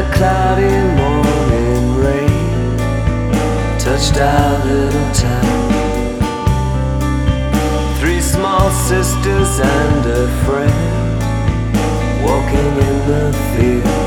cloudy morning rain touched our little town. Three small sisters and a friend walking in the field.